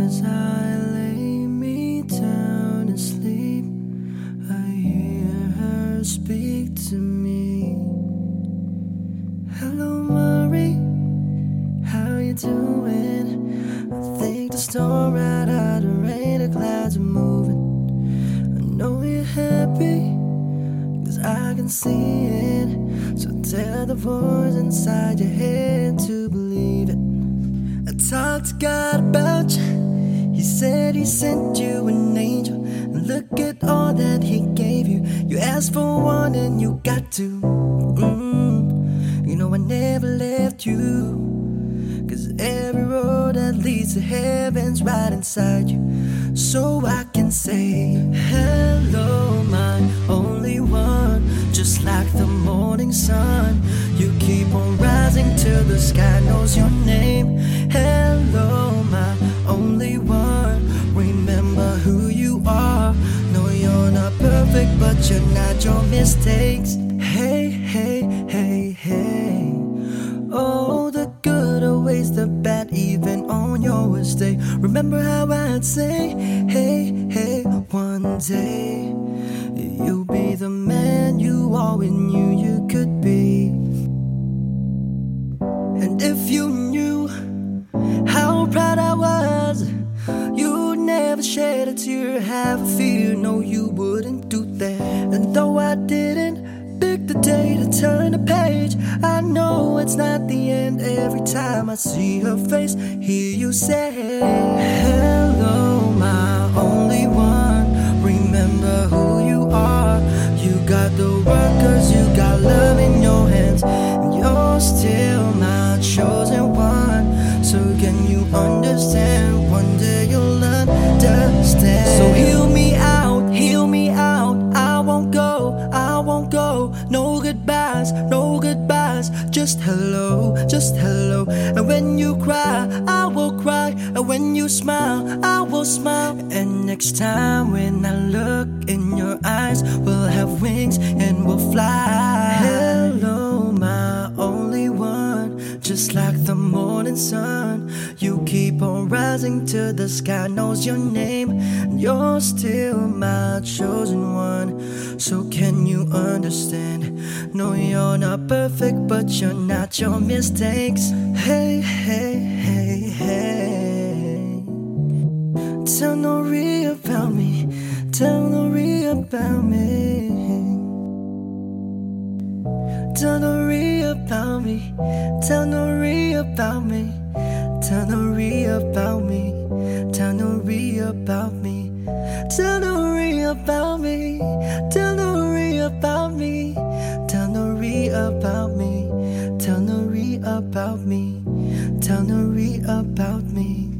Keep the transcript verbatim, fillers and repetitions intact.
As I lay me down to sleep, I hear her speak to me. Hello, Marie, how you doing? I think the storm right out of rain, the clouds are moving. I know you're happy, cause I can see it. So tell the voice inside your head to believe it. I talked to God about you. He said he sent you an angel, and look at all that he gave you. You asked for one and you got two. mm. You know I never left you, cause every road that leads to heaven's right inside you. So I can say, hello my only one. Just like the morning sun, you keep on rising till the sky knows your name. Hello my only one. Remember who you are. No, you're not perfect, but you're not your mistakes. Hey, hey, hey, hey. Oh, the good always the bad, even on your worst day. Remember how I'd say, hey, hey, one day you'll be the man you always knew you could be. And if you knew how proud I was, you'd never shed a tear, have a fear. No, you wouldn't do that. And though I didn't pick the day to turn the page, I know it's not the end. Every time I see her face, hear you say, hello my only one. Remember who you are. You got the workers, you got love in your hands, and you're still my chosen one. So can you understand? One day you'll understand. So heal me out, heal me out. I won't go, I won't go. No goodbyes, no goodbyes. Just hello, just hello. And when you cry, I will cry. And when you smile, I will smile. And next time when I look in your eyes, we'll have wings and we'll fly. Hello, my only one. Just like the morning sun, you keep on rising till the sky knows your name. You're still my chosen one. So can you understand? No, you're not perfect, but you're not your mistakes. Hey, hey, hey, hey. Tell Nori about me. Tell Nori about me. Tell Nori about me. Tell Nori about me. Tell Nori about me. Tell Nori about me. Tell Nori about me. Tell Nori about me. Tell Nori about me. Tell Nori about me. Tell Nori about me.